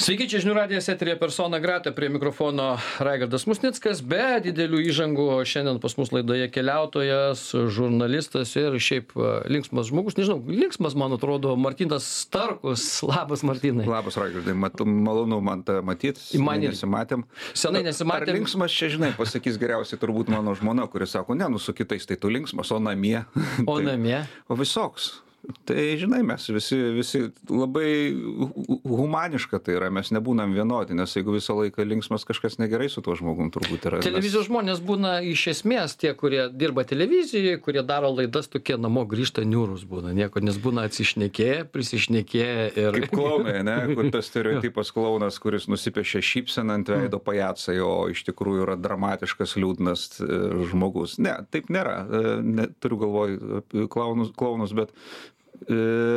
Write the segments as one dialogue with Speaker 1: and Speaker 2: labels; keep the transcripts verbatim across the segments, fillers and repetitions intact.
Speaker 1: Sveiki, čia žinių radijas eteryje persona grata, prie mikrofono Raigardas Musnickas, be didelių įžangų. Šiandien pas mus laidoje keliautojas, žurnalistas ir šiaip linksmas žmogus. Nežinau, linksmas, man atrodo, Martynas Starkus. Labas, Martynai.
Speaker 2: Labas, Raigardai. Mat, malonu man tą matyti.
Speaker 1: Man
Speaker 2: nesimatėm.
Speaker 1: Senai nesimatėm.
Speaker 2: Ar linksmas čia, žinai, pasakys geriausiai turbūt mano žmona, kuris sako, ne, nu su kitais tai tu linksmas, o namie.
Speaker 1: O
Speaker 2: tai,
Speaker 1: namie?
Speaker 2: O visoks. Tai, žinai, mes visi, visi labai humaniška tai yra, mes nebūnam vienodi, nes jeigu visą laiką linksmas, kažkas negerai su tuo žmogum turbūt yra.
Speaker 1: Televizijos mes... žmonės būna iš esmės tie, kurie dirba televizijoje, kurie daro laidas, tokie namo grįžta niūrus būna, nieko, nes būna atsišnekėję, prisišnekėję ir...
Speaker 2: Kaip klaunai, ne, kur tas stereotipas klaunas, kuris nusipiešia šypseną ant veido pajacai, o iš tikrųjų yra dramatiškas, liūdnas žmogus. Ne, taip nėra, ne, turiu galvoj klaunus, klaunus bet E,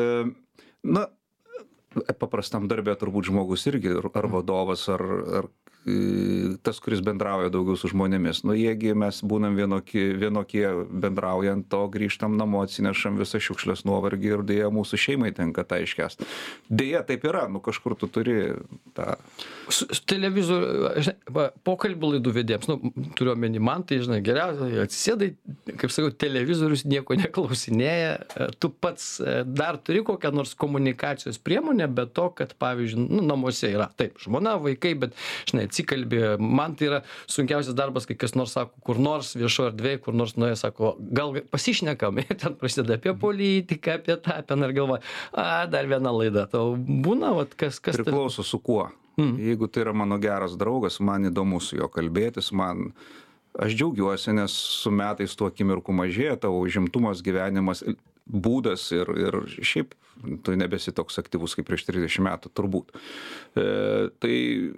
Speaker 2: na, paprastam darbė turbūt žmogus irgi, ar vadovas, ar, ar tas, kuris bendrauja daugiau su žmonėmis. Nu, jiegi mes būnam vienokie, vienokie bendraujant, to grįžtam namo, atsinešam visą šiukšlės nuovargį ir dėja mūsų šeimai tenka tą iškęst. Dėja taip yra, nu kažkur tu turi tą...
Speaker 1: Televizorių, pokalbių laidų vedėjams, nu, turiu omeny, man tai, žinai, geriausiai atsisėdai, kaip sakau, televizorius nieko neklausinėja, tu pats dar turi kokią nors komunikacijos priemonę, bet to, kad, pavyzdžiui, nu, namuose yra, taip, žmona, vaikai, bet, žinai, atsikalbė, man tai yra sunkiausias darbas, kai kas nors sako, kur nors viešo erdvėje, kur nors nuėjo, sako, gal pasišnekam, ir ten prasideda apie politiką, apie tą, apie ir galvoja, a, dar viena laida, tau būna, vat, kas, kas...
Speaker 2: Priklauso su kuo. Mm. Jeigu tai yra mano geras draugas, man įdomu su juo kalbėtis, man... Aš džiaugiuosi, nes su metais tų akimirkų mažėja, tavo užimtumas, gyvenimas, būdas ir, ir šiaip tu nebesi toks aktyvus kaip prieš trisdešimt metų, turbūt. E, tai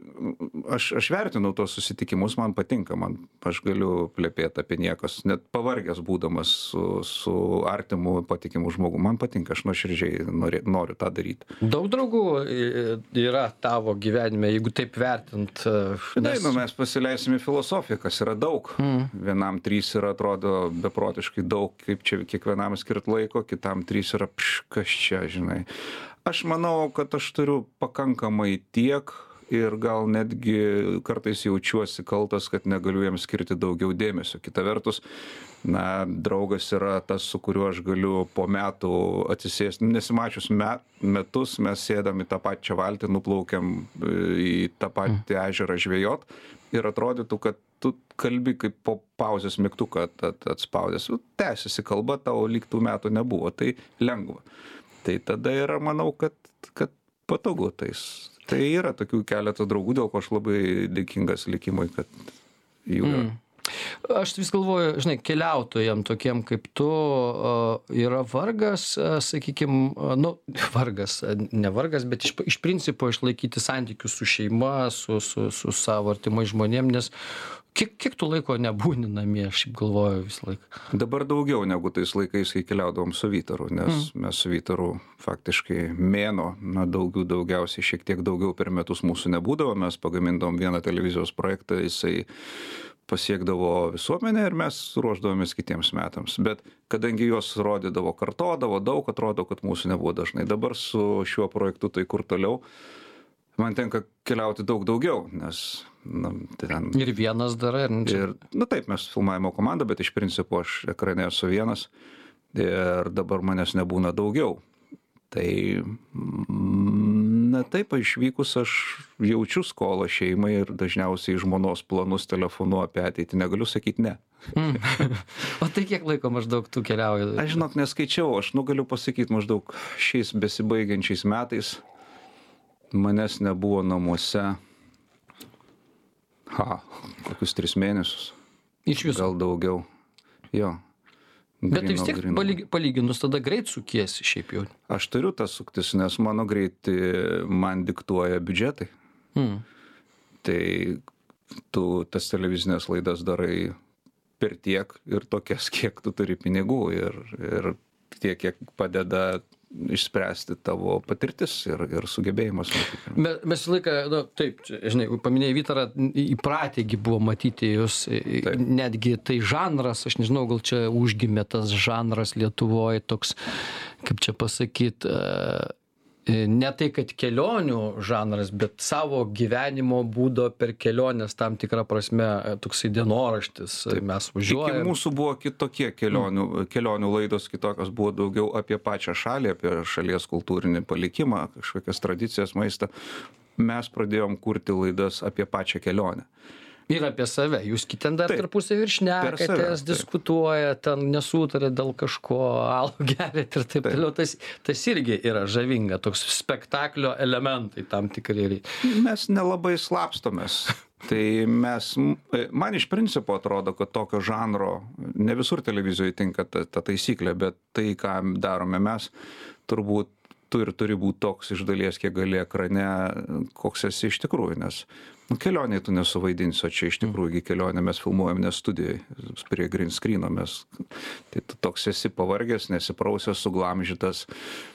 Speaker 2: aš, aš vertinu tos susitikimus, man patinka, man, aš galiu plepėti apie niekas, net pavargęs būdamas su, su artimu, patikimu žmogu, man patinka, aš nuoširdžiai nori, noriu tą daryti.
Speaker 1: Daug draugų yra tavo gyvenime, jeigu taip vertint?
Speaker 2: Nes... Tai, nu, mes pasileisim į filosofiją, kas yra daug. Mm. Vienam trys yra, atrodo, beprotiškai daug, kaip čia kiekvienam skirt laiko, kitam trys yra, pš, kas čia, žinai. Aš manau, kad aš turiu pakankamai tiek ir gal netgi kartais jaučiuosi kaltas, kad negaliu jiems skirti daugiau dėmesio. Kita vertus, na, draugas yra tas, su kuriuo aš galiu po metų atsisėsti. Nesimačius met, metus, mes sėdam į tą pačią valtį, nuplaukiam į tą patį ežerą žvejot ir atrodytų, kad tu kalbi kaip po pauzės mygtuką atspaudęs. Tęsiasi kalba, tavo lyg tų metų nebuvo, tai lengva. Tai tada yra, manau, kad, kad patogu tais. Tai yra tokių keletą draugų, dėl ko aš labai dėkingas likimui, kad jų yra. Mm.
Speaker 1: Aš vis galvoju, žinai, keliautojam tokiem kaip tu yra vargas, sakykime, nu, vargas, ne vargas, bet iš, iš principo išlaikyti santykius su šeima, su, su, su savo artimai žmonėm, nes kiek, kiek tu laiko nebūni namie, aš šiaip galvoju visą laiką.
Speaker 2: Dabar daugiau negu tais laikais, kai keliaudavom su Vytaru, nes mm. mes su Vytaru faktiškai mėno, na, daugiau, daugiausiai šiek tiek daugiau per metus mūsų nebūdavo, mes pagamindavom vieną televizijos projektą, jisai pasiekdavo visuomenę ir mes ruošdavomės kitiems metams. Bet kadangi juos rodydavo, kartodavo, daug atrodo, kad mūsų nebuvo dažnai. Dabar su šiuo projektu Tai kur toliau man tenka keliauti daug daugiau, nes... Na, ten...
Speaker 1: Ir vienas darai, ar ne?
Speaker 2: Ir, nu taip, mes filmavimo komanda, bet iš principo aš ekrane esu vienas ir dabar manęs nebūna daugiau. Tai, na taip, išvykus aš jaučiu skolą šeimai ir dažniausiai žmonos planus telefonu apie ateitį negaliu sakyti ne.
Speaker 1: Mm. O tai kiek laiko maždaug tu keliauji?
Speaker 2: Aš žinok, neskaičiau, aš nu galiu pasakyti maždaug šiais besibaigiančiais metais manęs nebuvo namuose, ha, kokius tris mėnesius.
Speaker 1: Iš viso?
Speaker 2: Gal daugiau, jo.
Speaker 1: Bet tai vis tiek palyg, palyginus tada greit sukiesi šiaip jau.
Speaker 2: Aš turiu tą suktis, nes mano greitį man diktuoja biudžetai. Mm. Tai tu tas televizinės laidas darai per tiek ir tokias, kiek tu turi pinigų ir, ir tiek, kiek padeda išspręsti tavo patirtis ir, ir sugebėjimas.
Speaker 1: Mes visą laiką, nu, taip, žinai, paminėjai Vytarą, įpratėgi buvo matyti jūs, taip. Netgi tai žanras, aš nežinau, gal čia užgimė tas žanras Lietuvoje, toks, kaip čia pasakyt, ne tai, kad kelionių žanras, bet savo gyvenimo būdo per keliones tam tikrą prasme toksai dienoraštis. Taip, mes važiuojame.
Speaker 2: Iki mūsų buvo kitokie kelionių, mm. kelionių laidos, kitokios buvo daugiau apie pačią šalį, apie šalies kultūrinį palikimą, kažkokias tradicijas, maistą. Mes pradėjom kurti laidas apie pačią kelionę.
Speaker 1: Ir apie save. Jūs ten dar tarpusavy ir šnekatės, diskutuojat, ten nesutarėt dėl kažko, alų geriat ir taip toliau. Tas, tas irgi yra žavinga, toks spektaklio elementai tam tikrai.
Speaker 2: Mes nelabai slapstomės. Tai mes, man iš principo atrodo, kad tokio žanro, ne visur televizijoje tinka ta, ta taisyklė, bet tai, ką darome mes, turbūt tu ir turi būti toks iš dalies, kiek gali ekrane, koks esi iš tikrųjų, nes nu, kelionėje tu nesuvaidinsi, o čia iš tikrųjų kelionę mes filmuojam ne studijai, prie green screeno mes, tai tu toks esi pavargęs, nesiprausęs, suglamžytas,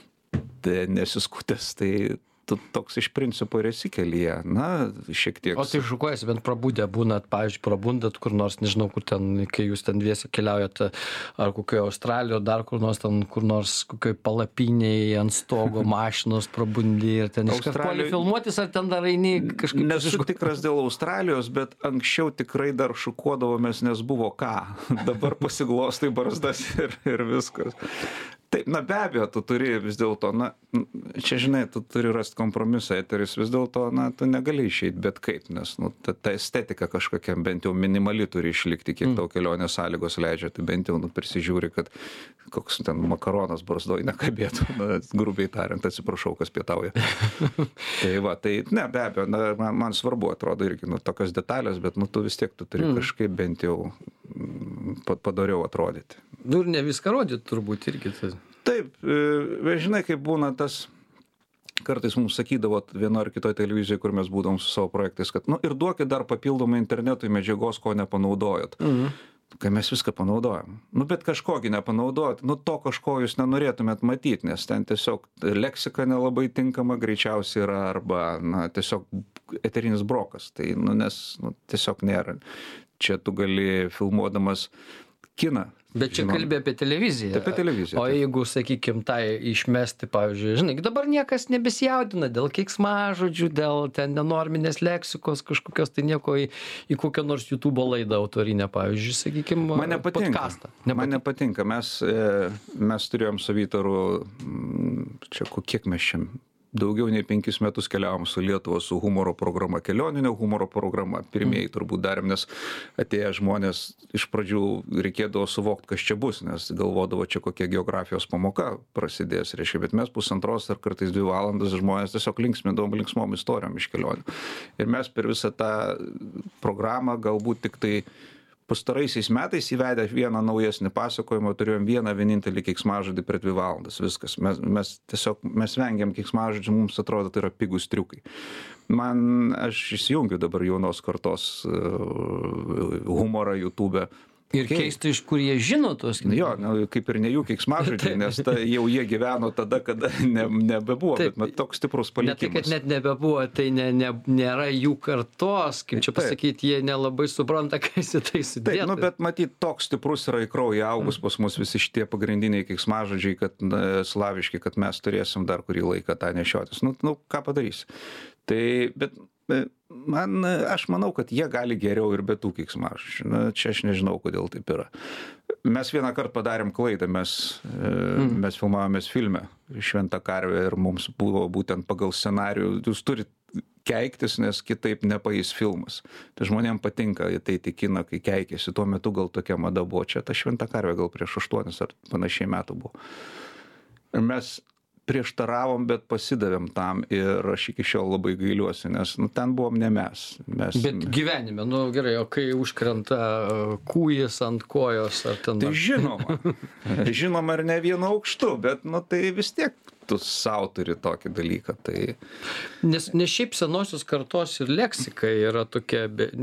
Speaker 2: tai nesiskutęs, tai tu toks iš principo ir esi kelyje, na, šiek tiek.
Speaker 1: O tai šukuojasi, bent prabudę būnat, pavyzdžiui, prabundat kur nors, nežinau, kur ten, kai jūs ten dviese keliaujat, ar kokioje Australijoje, dar kur nors ten, kur nors kokioje palapinėje, ant stogo mašinos prabundi ir ten iškart puoli filmuotis, ar ten dar eini kažkaip...
Speaker 2: Nesu tikras dėl Australijos, bet anksčiau tikrai dar šukuodavomės, nes buvo ką. Dabar pasiglostai barzdas ir, ir viskas. Taip, na be abejo, tu turi vis dėlto, na, čia žinai, tu turi rasti kompromisą, eteris vis dėlto, na, tu negali išeiti bet kaip, nes, nu, ta, ta estetika kažkokia bent jau minimali turi išlikti, kiek tau kelionės sąlygos leidžia, tai bent jau, nu, prisižiūri, kad koks ten makaronas barzdoj nekabėtų, na, grubiai tariant, atsiprašau, kas pietauja. Tai va, tai, ne, be abejo, na, man, man svarbu, atrodo, irgi, nu, tokios detalės, bet, nu, tu vis tiek, tu turi mm. kažkaip bent jau padoriau atrodyti.
Speaker 1: Nu ir ne viską rodyti turbūt irgi. Tai...
Speaker 2: Taip, žinai, kaip būna tas, kartais mums sakydavo vieno ar kitoje televizijoje, kur mes būdom su savo projektais, kad, nu ir duokit dar papildomai internetui medžiagos, ko nepanaudojot. Mhm. Kai mes viską panaudojam. Nu, bet kažkogi nepanaudojot, nu to kažko jūs nenorėtumėt matyti, nes ten tiesiog leksika nelabai tinkama greičiausiai yra, arba, na, tiesiog eterinis brokas. Tai, nu, nes, nu, tiesiog nėra. Čia tu gali filmuodamas kiną.
Speaker 1: Bet čia kalbė apie televiziją.
Speaker 2: Apie televiziją.
Speaker 1: O
Speaker 2: taip.
Speaker 1: Jeigu, sakykim, tai išmesti, pavyzdžiui, žinai, dabar niekas nebesijaudina dėl keiksmažodžių, dėl ten nenorminės leksikos kažkokios, tai nieko į, į kokią nors YouTube laidą autorinę, pavyzdžiui, sakykim,
Speaker 2: man nepatinka.
Speaker 1: Podcastą.
Speaker 2: Nepatinka. Man nepatinka. Mes, mes turėjom su Vytaru, čia kiek mes šiam, daugiau nei penkis metus keliavom su Lietuva su humoro programa, kelioninio humoro programa. Pirmieji turbūt darėm, nes atėję žmonės iš pradžių reikėdavo suvokti, kas čia bus, nes galvodavo, čia kokia geografijos pamoka prasidės, reiškia, bet mes pusantros ar kartais dvi valandas žmonės tiesiog linksmindavom linksmom istorijom iš kelionių. Ir mes per visą tą programą galbūt tik tai pastaraisiais metais įvedę vieną naujesnį pasakojimą, turėjom vieną vienintelį keiksmažodį per dvi valandas, viskas. Mes, mes tiesiog, mes vengiam keiksmažodžių, mums atrodo, tai yra pigus triukai. Man, aš įsijungiu dabar jaunos kartos uh, humorą YouTube'e.
Speaker 1: Ir okay. Keista, iš kur jie žino tos.
Speaker 2: Jo, nu, kaip ir ne jų keiksmažodžiai, nes ta, jau jie gyveno tada, kada ne, nebebuvo,
Speaker 1: taip,
Speaker 2: bet toks stiprus palikimas.
Speaker 1: Ne tai, kad net nebebuvo, tai ne, ne, nėra jų kartos, kaip čia pasakyti, jie nelabai supranta, kas į tai sudėta.
Speaker 2: Taip, nu, bet matyt, toks stiprus yra į kraują augus pas mus visi šitie pagrindiniai keiksmažodžiai, kad na, slaviški, kad mes turėsim dar kurį laiką tą nešiotis. Nu, nu ką padarys? Tai, bet man, aš manau, kad jie gali geriau ir be tų keiksmažodžių. Na, čia aš nežinau, kodėl taip yra. Mes vieną kartą padarėm klaidą, mes, mm. mes filmavomės filme Šventa karvė ir mums buvo būtent pagal scenarijų, jūs turit keiktis, nes kitaip nepaeis filmas. Tai žmonėms patinka ateiti į kiną, kai keikėsi. Tuo metu gal tokia mada buvo. Čia ta Šventa karvė gal prieš aštuonis ar panašiai metų buvo. Ir mes prieštaravom, bet pasidavėm tam ir aš iki šiol labai gailiuosi, nes nu, ten buvom ne mes. mes.
Speaker 1: Bet gyvenime, nu gerai, o kai užkrenta kūjas ant kojos ar ten...
Speaker 2: Tai žinoma, žinoma ir ne vienu aukštu, bet nu, tai vis tiek tu sau turi tokį dalyką. Tai...
Speaker 1: Nes, nes šiaip senosios kartos ir leksika yra tokia,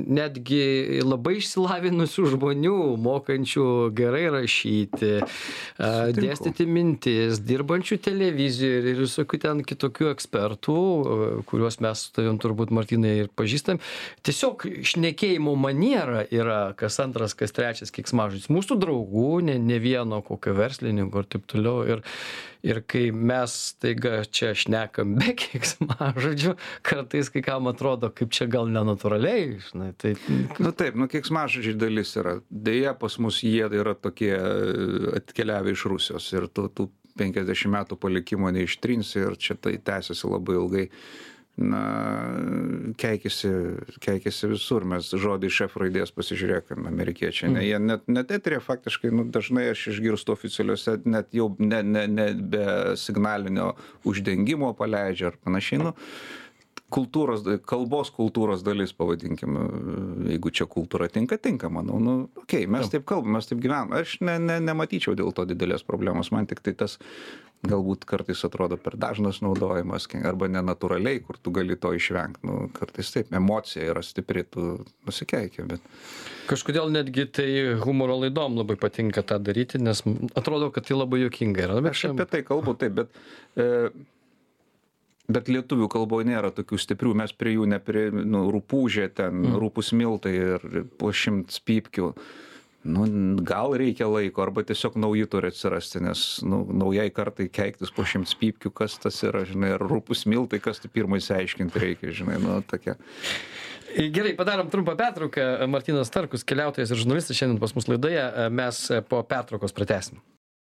Speaker 1: netgi labai išsilavinusių žmonių, mokančių gerai rašyti, Sutinku. Dėstyti mintis, dirbančių televizijoje ir visokių ten kitokių ekspertų, kuriuos mes su tavim turbūt, Martynai, ir pažįstam. Tiesiog šnekėjimo maniera yra kas antras, kas trečias keiksmažodis. Mūsų draugų, ne, ne vieno kokio verslininko ir taip toliau. Ir, ir kai mes staiga čia šnekam be keiksmažodžių, kartais kai kam atrodo, kaip čia gal nenatūraliai, žinai, tai...
Speaker 2: Nu taip, nu keiksmažodžiai dalis yra. Deja, pas mus jie yra tokie atkeliavę iš Rusijos ir tu, tu penkiasdešimt metų palikimo neištrinsi ir čia tai tęsiasi labai ilgai. Na, keikėsi, keikėsi visur, mes žodį iš F raidės pasižiūrėkime, amerikiečiai, ne, jie net, net eterė faktiškai, nu, dažnai aš išgirstu oficialiuose, net jau ne, ne, ne be signalinio uždengimo paleidžia ar panašiai, nu, kultūros, kalbos kultūros dalis, pavadinkim, jeigu čia kultūra tinka, tinka, manau, nu, okei, okay, mes taip kalbam, mes taip gyvenam, aš ne, ne, nematyčiau dėl to didelės problemos, man tik tai tas galbūt kartais atrodo per dažnas naudojimas, arba nenatūraliai, kur tu gali to išvengti, nu, kartais taip, emocija yra stipri, tu nusikeikia, bet...
Speaker 1: Kažkodėl netgi tai humoro laidom labai patinka tą daryti, nes atrodo, kad tai labai juokinga yra.
Speaker 2: Aš apie tai kalbu, taip, bet... E, Bet lietuvių kalboje nėra tokių stiprių, mes prie jų neprie, nu, rupūžė ten, mm. rupus miltai ir po šimts pypkių. Nu, gal reikia laiko, arba tiesiog nauji turi atsirasti, nes nu, naujai kartai keiktis po šimts pypkių, kas tas yra, žinai, ar rupus miltai, kas tai pirmai išsiaiškinti reikia, žinai, nu, tokia.
Speaker 1: Gerai, padarom trumpą pertrauką. Martynas Starkus, keliautojas ir žurnalistas, šiandien pas mus laidoje, mes po pertraukos pratęsim.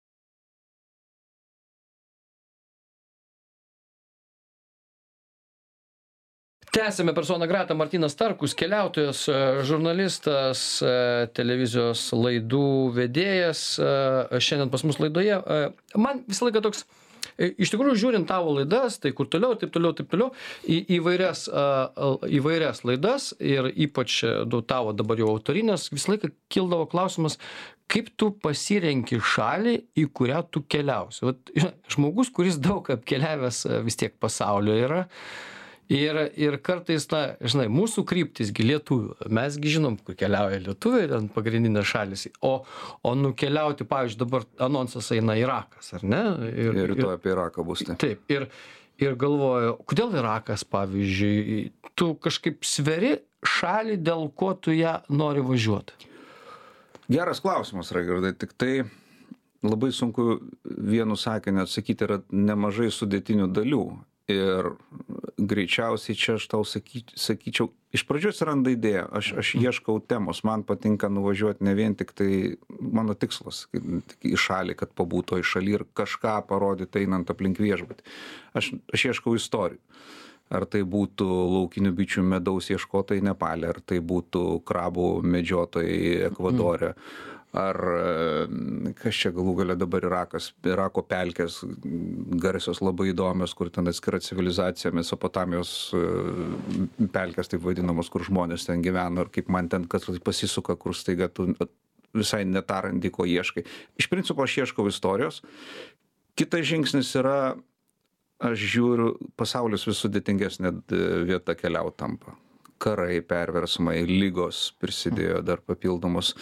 Speaker 1: Tęsime persona grata. Martynas Starkus, keliautojas, žurnalistas, televizijos laidų vedėjas, šiandien pas mus laidoje. Man visą laiką toks, iš tikrųjų, žiūrint tavo laidas, tai kur toliau, taip toliau, taip toliau, į įvairias, įvairias laidas ir ypač tavo dabar jau autorinės, visą laiką kildavo klausimas, kaip tu pasirenki šalį, į kurią tu keliausi. Vat, žmogus, kuris daug apkeliavęs vis tiek pasaulio yra, Ir, ir kartais, na, žinai, mūsų kryptisgi lietuvių, mesgi žinom, kur keliauja lietuviai, ten pagrindinės šalis, o, o nukeliauti, pavyzdžiui, dabar anonsas eina Irakas, ar ne?
Speaker 2: Ir, ir rytoj apie Iraką bus tai.
Speaker 1: Taip, ir, ir galvoju, kodėl Irakas, pavyzdžiui, tu kažkaip sveri šalį, dėl ko tu ją nori važiuoti?
Speaker 2: Geras klausimas, Raigardai, tik tai labai sunku vienu sakiniu atsakyti, yra nemažai sudėtinių dalių. Ir greičiausiai čia aš tau saky, sakyčiau, iš pradžių atsiranda idėja, aš, aš ieškau temos, man patinka nuvažiuoti ne vien tik tai mano tikslas į šalį, kad pabūtų į šalį ir kažką parodyti einant aplink viešbutį. Aš, aš ieškau istorijų. Ar tai būtų laukinių bičių medaus ieškotojai Nepale, ar tai būtų krabų medžiotojai Ekvadore. Mm. Ar kas čia galų galia dabar Irakas, Irako pelkės garsios labai įdomios, kur ten atskira civilizacija, Mesopotamijos pelkės taip vadinamos, kur žmonės ten gyvena, ir kaip man ten kas pasisuka, kur staiga tu visai netarandi, ko ieškai. Iš principo aš ieškau istorijos. Kitas žingsnis yra, aš žiūriu, pasaulis vis sudėtingesnė vieta keliauti tampa. Karai, perversmai, lygos prisidėjo dar papildomos.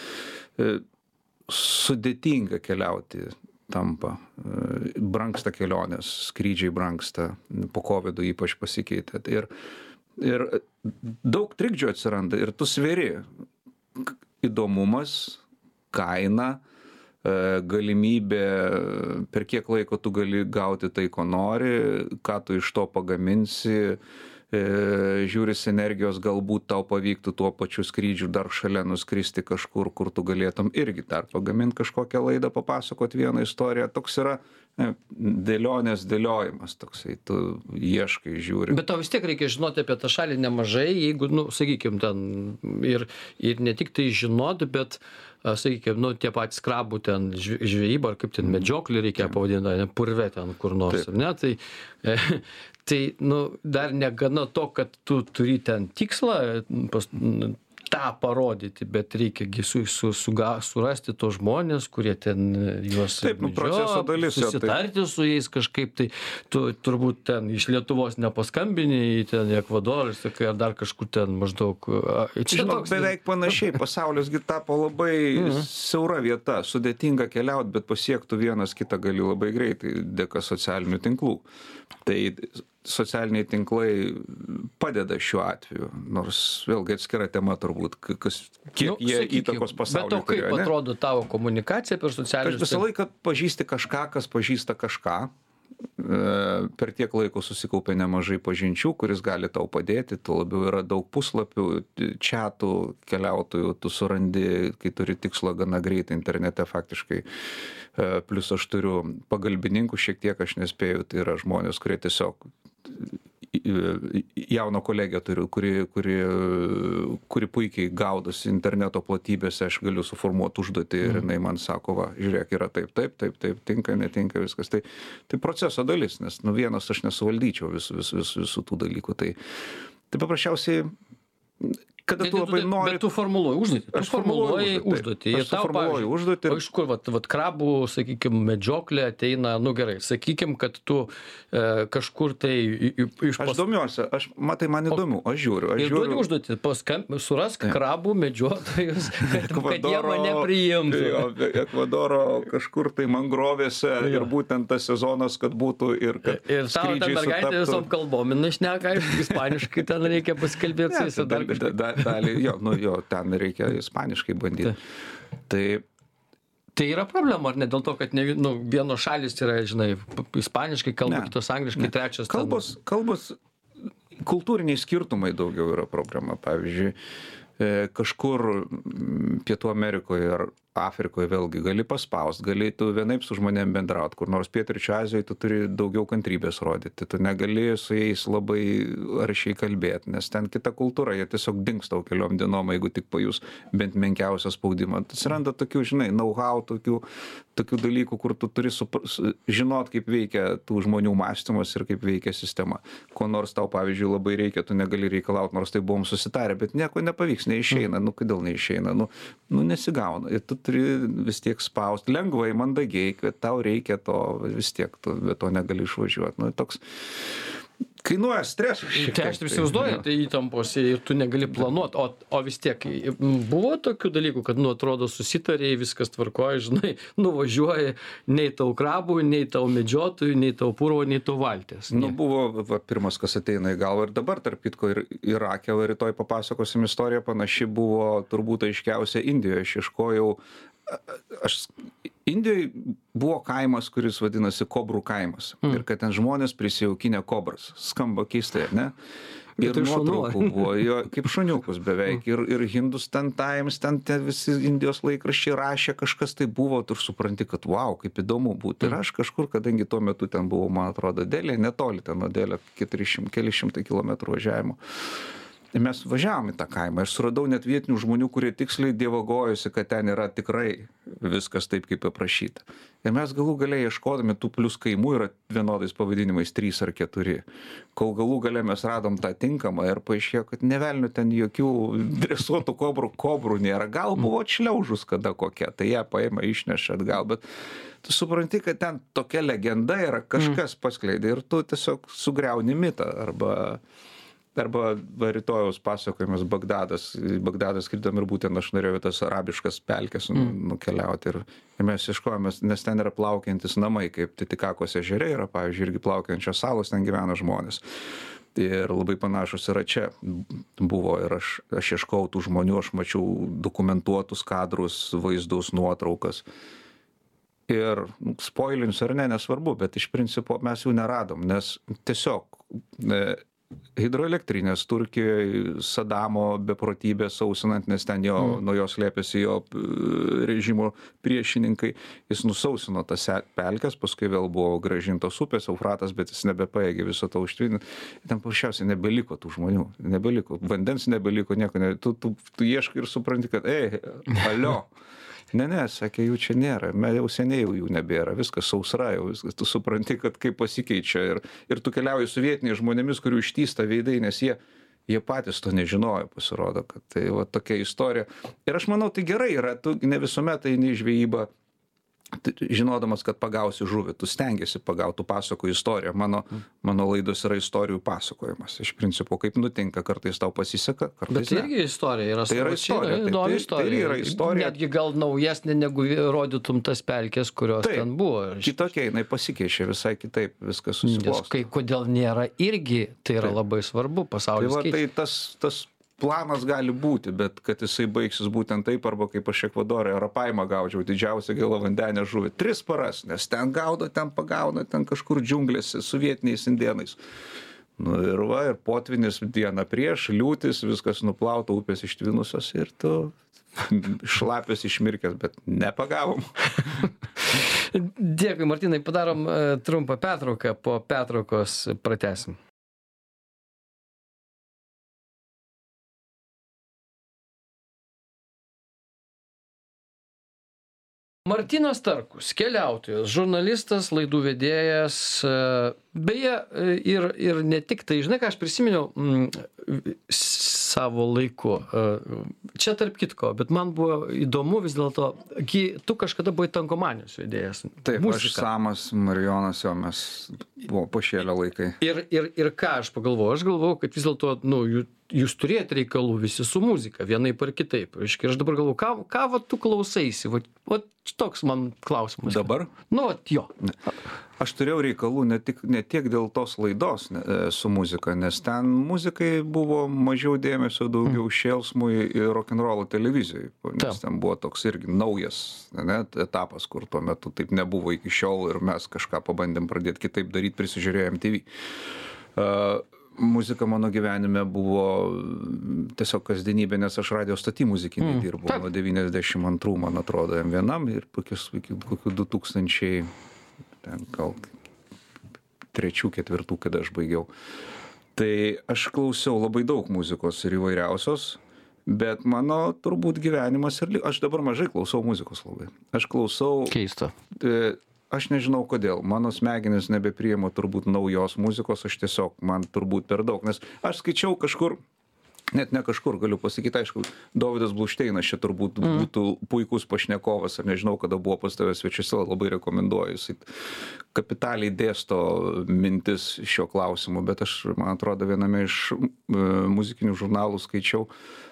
Speaker 2: Sudėtinga keliauti tampa, brangsta kelionės, skrydžiai brangsta, po kovido ypač pasikeitė. Ir, ir daug trikdžių atsiranda ir tu sveri įdomumas, kaina, galimybė, per kiek laiko tu gali gauti tai, ko nori, ką tu iš to pagaminsi, žiūris energijos, galbūt tau pavyktų tuo pačiu skrydžiu dar šalia nuskristi kažkur, kur tu galėtum irgi dar pagaminti kažkokią laidą, papasakot vieną istoriją. Toks yra ne, dėlionės dėliojimas, toksai, tu ieškai, žiūri.
Speaker 1: Bet tau vis tiek reikia žinoti apie tą šalį nemažai, jeigu, nu, sakykim, ten ir, ir ne tik tai žinoti, bet, sakykim, nu, tie patys krabų ten žvejyba, ar kaip ten medžioklį reikia pavadinti, ne, purve ten kur nors, ar ne, tai... Tai, nu, dar negana to, kad tu turi ten tikslą pas, tą parodyti, bet reikia su, su, su, surasti tos žmonės, kurie ten juos
Speaker 2: Taip, nu, proceso dalis,
Speaker 1: susitarti tai... su jais kažkaip, tai tu turbūt ten iš Lietuvos nepaskambini į ten į Ekvadorą, sakai, ar dar kažkur ten maždaug.
Speaker 2: Čia toks beveik panašiai, pasaulis gi tapo labai mhm. siaura vieta, sudėtinga keliauti, bet pasiektų vienas kitą gali labai greitai dėka socialinių tinklų. Tai socialiniai tinklai padeda šiuo atveju, nors vėlgi atskira tema turbūt, kas, kiek nu, jie sakykim, įtakos pasauliui.
Speaker 1: Bet to kaip turėjo, atrodo tavo komunikacija per socialinius tinklus?
Speaker 2: Visą laiką pažįsti kažką, kas pažįsta kažką, per tiek laiko susikaupia nemažai pažinčių, kuris gali tau padėti, tuo labiau yra daug puslapių, čiatų, keliautojų, tu surandi, kai turi tikslą gana greitai internete faktiškai. Plius aš turiu pagalbininkų, šiek tiek aš nespėju, tai yra žmonės, kurie tiesiog jauną kolegę turiu, kuri, kuri, kuri puikiai gaudosi interneto platybėse, aš galiu suformuoti užduotį ir jinai man sako, va, žiūrėk, yra taip, taip, taip, taip, tinka, netinka, viskas. Tai, tai proceso dalis, nes nu, vienas aš nesuvaldyčiau visų vis, vis, visų tų dalykų. Tai, tai paprasčiausiai, kada tu labai nori...
Speaker 1: Bet tu formuluoji užduotį. Tu formuluoji užduotį.
Speaker 2: Aš formuluoju užduotį.
Speaker 1: O iš kur, vat, vat krabų, sakykime, medžioklė ateina, nu gerai, sakykime, kad tu e, kažkur tai iš...
Speaker 2: Aš domiuosi, aš, matai, man įdomu, aš žiūriu. Aš
Speaker 1: ir duodi užduotį, paskam, surask krabų medžiotojus, kad, kad jie mane priimtų.
Speaker 2: Jo, Ekvadoro kažkur tai mangrovėse jo. Ir būtent tas sezonas, kad būtų ir kad
Speaker 1: ir tau ta mergaitė visom kalbom, na šneka, aišku, ispaniškai ten reikia pasikalbėti su jais ir dar kažkaip.
Speaker 2: Dalį, jo, nu jo, ten reikia ispaniškai bandyti. Tai,
Speaker 1: tai yra problema, ar ne? Dėl to, kad ne, nu, vienos šalis yra, žinai, ispaniškai kalba, ne, kitos angliškai, ne. Trečias.
Speaker 2: Kalbos, ten... kalbos, kultūriniai skirtumai daugiau yra problema. Pavyzdžiui, kažkur Pietų Amerikoje ar Afrikoje vėlgi gali paspaust, gali tu vienaip su žmonėm bendraut, kur nors Pietryčių Azijoje tu turi daugiau kantrybės rodyti, tu negali su jais labai aršiai kalbėti, nes ten kita kultūra, jie tiesiog dingsta keliom dienom, jeigu tik pajus bent menkiausią spaudimą. Atsiranda tokių, žinai, know-how, tokių, tokių dalykų, kur tu turi supra, žinot, kaip veikia tų žmonių mąstymas ir kaip veikia sistema. Ko nors tau, pavyzdžiui, labai reikia, tu negali reikalauti, nors tai buvom susitarę, bet nieko nepavyks, neišeina, nu kodėl neišeina, nu, nu nesigauna. Ir tu turi vis tiek spaust lengvai, mandagiai, kad tau reikia to, vis tiek tu be to negali išvažiuoti. Nu, toks kainuoja stresą.
Speaker 1: Tai aš taip įsivaizduoju, tai įtampos ir tu negali planuoti, o, o vis tiek buvo tokių dalykų, kad, nu, atrodo, susitarėjai, viskas tvarkoja, žinai, nuvažiuoji, nei tau krabų, nei tau medžiotojų, nei tau purvo, nei tau valtės.
Speaker 2: Nu, buvo va, pirmas, kas ateina į galvą ir dabar, tarp kitko, ir Irake, va, rytoj papasakosim istoriją, panaši buvo turbūt aiškiausia Indijoje. Aš ieškojau, aš Indijoje buvo kaimas, kuris vadinasi Kobrų kaimas. Mm. Ir kad ten žmonės prisijaukinę kobras. Skamba keistai, ne? Ir nuotraukų buvo, jo, kaip šuniukus beveik. Ir, ir Hindustan Times, ten te visi Indijos laikraščiai rašė, kažkas tai buvo, tu supranti, kad wow, kaip įdomu būtų. Ir aš kažkur, kadangi tuo metu ten buvo, man atrodo, Delė, netoli ten nuo Delė, keturi šimtai, keli šimtai kilometrų važiavimo. Ir mes važiavom į tą kaimą. Aš suradau net vietinių žmonių, kurie tiksliai dievagojosi, kad ten yra tikrai viskas taip, kaip aprašyta. Ir mes galų galiai ieškodami tų plius kaimų yra vienodais pavadinimais trys ar keturi. Kol galų galiai mes radom tą tinkamą ir paaiškėjo, kad nevelnių ten jokių dresuotų kobrų, kobrų nėra. Gal buvo atšliaužus kada kokia, tai ją paėmė, išnešė atgal, bet tu supranti, kad ten tokia legenda yra, kažkas paskleidė ir tu tiesiog sugriauni mitą arba... Arba rytojaus pasakojimas Bagdadas. Bagdadas skridom ir būtent aš norėjau tas arabiškas pelkes mm. nukeliauti. Ir, ir mes ieškojame, nes ten yra plaukiantis namai, kaip Titikakos ežere yra, pavyzdžiui, irgi plaukiančios salos, ten gyvena žmonės. Ir labai panašus yra čia buvo. Ir aš, aš ieškojau tų žmonių, aš mačiau dokumentuotus kadrus, vaizdus, nuotraukas. Ir spoilinsiu ar ne, nesvarbu, bet iš principo mes jų neradom, nes tiesiog... E, hidroelektrinės Turkijoje Sadamo beprotybė sausinant, nes ten jo, mm. nuo jos slėpėsi jo režimo priešininkai. Jis nusausino tas pelkes, paskui vėl buvo grąžintos upės, Eufratas, bet jis nebepaėgė viso to užtvinti. Ten paprasčiausiai nebeliko tų žmonių. Nebeliko. Vandens nebeliko, nieko. Ne. Tu, tu, tu ieškai ir supranti, kad, ei, alio. Ne, ne, sakė, jų čia nėra, jau seniai jų nebėra, viskas sausra, jau viskas, tu supranti, kad kaip pasikeičia ir, ir tu keliauji su vietiniais žmonėmis, kurių ištysta veidai, nes jie, jie patys to nežinojo, pasirodo, kad tai va tokia istorija. Ir aš manau, tai gerai yra, tu ne visuomet eini į žvejybą, žinodamas, kad pagausi žuvį, tu stengiasi pagauti, tu pasakoji istoriją. Mano, mano laidos yra istorijų pasakojimas. Iš principo, kaip nutinka, kartais tau pasiseka, kartais
Speaker 1: bet tai irgi istorija yra.
Speaker 2: Tai yra istorija.
Speaker 1: Tai, tai,
Speaker 2: istorija. Tai yra istorija.
Speaker 1: Netgi gal naujesnė, negu rodytum tas pelkės, kurios taip, ten buvo.
Speaker 2: Kitokia, jinai pasikeičia visai kitaip, viskas susiklosto.
Speaker 1: Kai kodėl nėra irgi, tai yra taip. Labai svarbu, pasaulis
Speaker 2: tai va,
Speaker 1: keičia.
Speaker 2: Tai tas, tas planas gali būti, bet kad jisai baigsis būtent taip, arba kaip aš Ekvadore arapaimą gaudžiau, didžiausią gėlavandenę žuvį, tris paras, nes ten gaudo, ten pagauna, ten kažkur džiunglėse su vietiniais indėnais. Nu ir va, ir potvinis dieną prieš, liūtis, viskas nuplauta, upės ištvinusios ir tu šlapės išmirkęs, bet nepagavom.
Speaker 1: Dėkui, Martynai, padarom trumpą pertrauką, po pertraukos pratęsim. Martynas Starkus, keliautojas, žurnalistas, laidų vedėjas, beje, ir, ir ne tik tai, žinai, ką aš prisiminiau m, savo laiku, čia tarp kitko, bet man buvo įdomu vis dėlto, tu kažkada buvai Tangomanijos vedėjas.
Speaker 2: Taip, muzika. Aš Samas, Marijonas, jo mes buvo pašėlę laikai.
Speaker 1: Ir, ir, ir ką aš pagalvojau, aš galvojau, kad vis dėlto, nu, jų jūs turėjot reikalų visi su muzika, vienaip ar kitaip. Ir aš dabar galvoju, ką, ką va, tu klausaisi? Va, va, toks man klausimas.
Speaker 2: Dabar?
Speaker 1: Nu, va, jo.
Speaker 2: Aš turėjau reikalų ne, tik, ne tiek dėl tos laidos ne, su muzika, nes ten muzikai buvo mažiau dėmesio, daugiau mm. šėlsmui ir rock'n'rollo televizijai. Nes Tam. ten buvo toks irgi naujas ne, etapas, kur tuo metu taip nebuvo iki šiol ir mes kažką pabandėm pradėti kitaip daryti, prisižiūrėjom T V. Uh, Muzika mano gyvenime buvo tiesiog kasdienybė, nes aš radio stoty muzikinį mm, dirbau nuo devyniasdešimt antrų, man atrodo, em vienam ir kokius, kokių du tūkstančiai, ten gal trečių, ketvirtų, kada aš baigiau. Tai aš klausiau labai daug muzikos ir įvairiausios, bet mano turbūt gyvenimas ir aš dabar mažai klausau muzikos labai. Aš klausau...
Speaker 1: Keista.
Speaker 2: E, Aš nežinau kodėl, mano smegenis nebepriima turbūt naujos muzikos, aš tiesiog, man turbūt per daug, nes aš skaičiau kažkur, net ne kažkur, galiu pasakyti, aišku, Dovydas Blūšteinas čia turbūt mm. būtų puikus pašnekovas, ar nežinau, kada buvo pas tavęs svečiuose, labai rekomenduoju, jis kapitaliai dėsto mintis šio klausimu, bet aš, man atrodo, viename iš muzikinių žurnalų skaičiau,